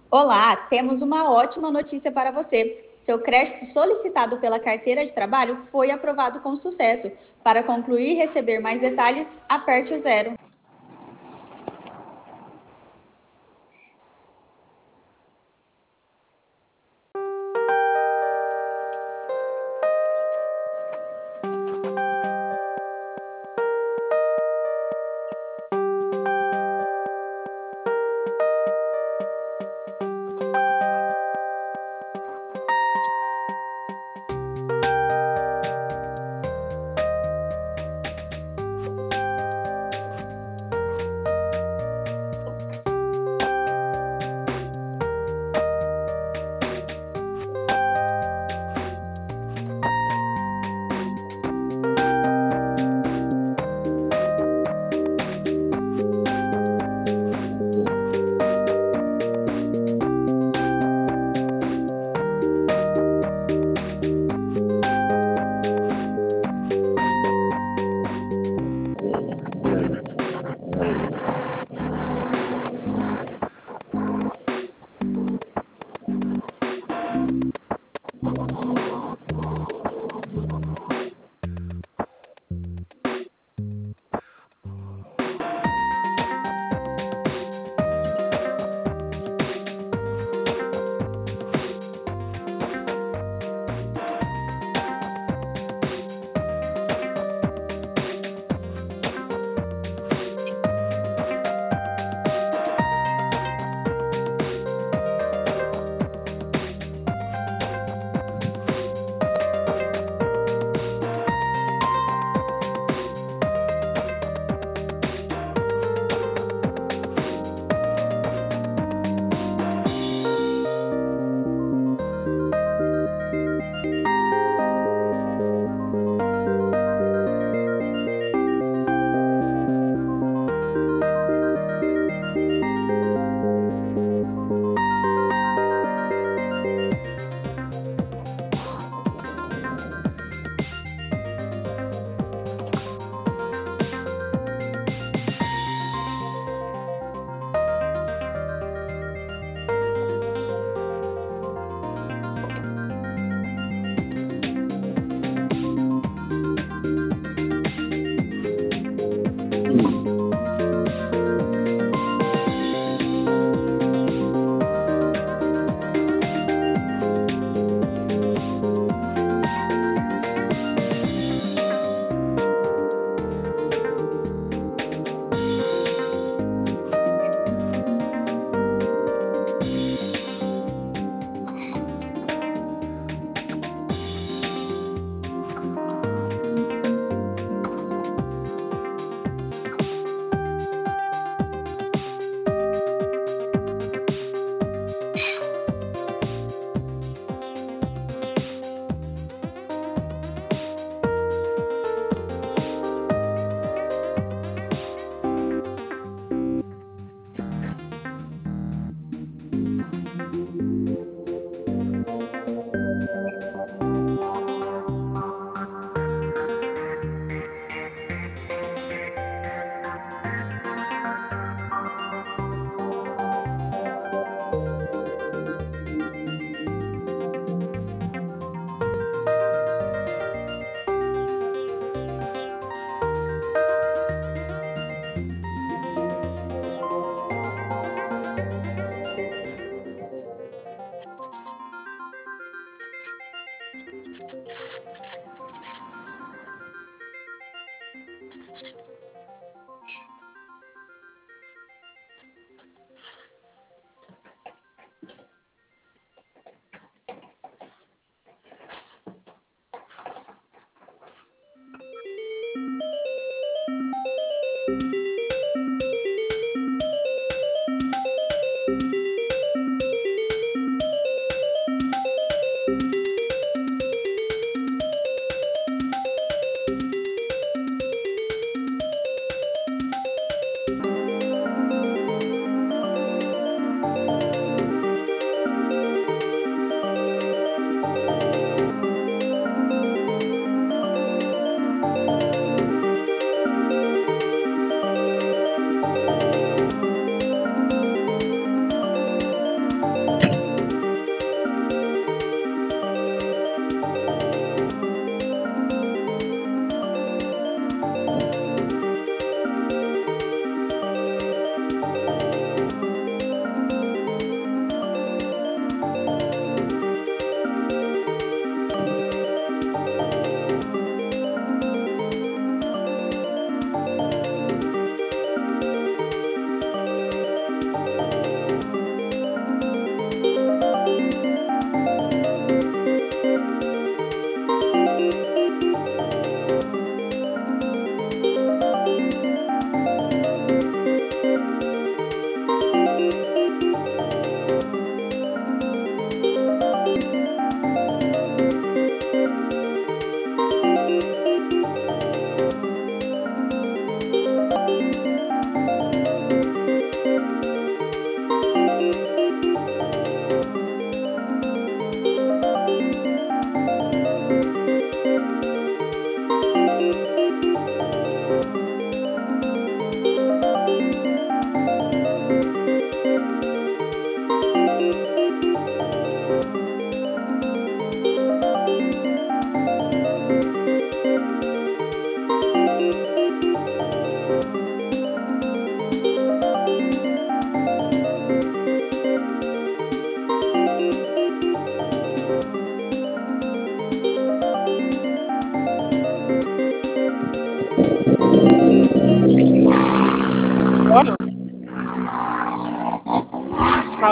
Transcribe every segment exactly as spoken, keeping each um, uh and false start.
Olá, temos uma ótima notícia para você. Seu crédito solicitado pela carteira de trabalho foi aprovado com sucesso. Para concluir e receber mais detalhes, aperte o zero.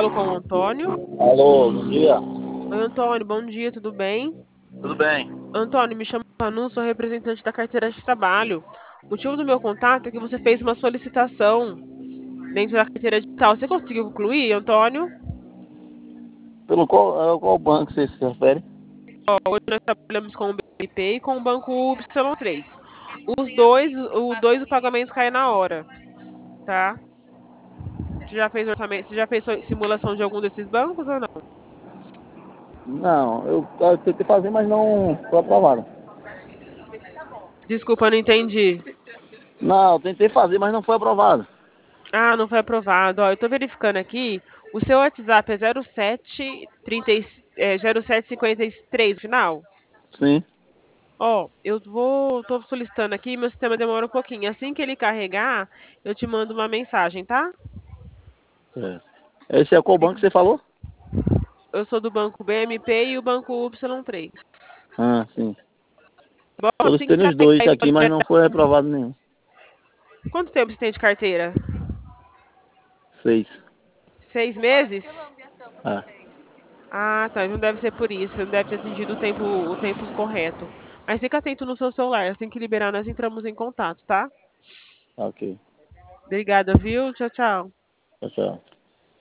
falo com o Antônio. Alô, bom dia. Oi, Antônio, bom dia, tudo bem? Tudo bem? Antônio, me chamo Manu, sou representante da carteira de trabalho. O motivo do meu contato é que você fez uma solicitação dentro da carteira digital. Você conseguiu concluir, Antônio? Pelo qual, é, qual banco você se refere? Ó, hoje nós trabalhamos com o B M P e com o Banco Y três. Os dois, os dois o pagamento cai na hora, tá? Você já fez orçamento, você já fez simulação de algum desses bancos ou não? Não, eu, eu tentei fazer, mas não foi aprovado. Desculpa, não entendi. Não, eu tentei fazer, mas não foi aprovado. Ah, não foi aprovado. Ó, eu tô verificando aqui. O seu WhatsApp é zero sete trinta, é, zero sete cinquenta e três no final? Sim. Ó, eu vou, tô solicitando aqui, meu sistema demora um pouquinho. Assim que ele carregar, eu te mando uma mensagem, tá? É. Esse é qual banco que você falou? Eu sou do banco B M P e o banco Y três. Ah, sim. Bom, assim Solicitei que nos carregar, dois ele aqui, pode mas não liberar. foi aprovado nenhum. Quanto tempo você tem de carteira? Seis. Seis meses? Ah, Ah, tá. Não deve ser por isso. Você não deve ter atingido o tempo, o tempo correto. Mas fica atento no seu celular. Assim que liberar, nós entramos em contato, tá? ok. Obrigada, viu? Tchau, tchau. Tchau, tchau.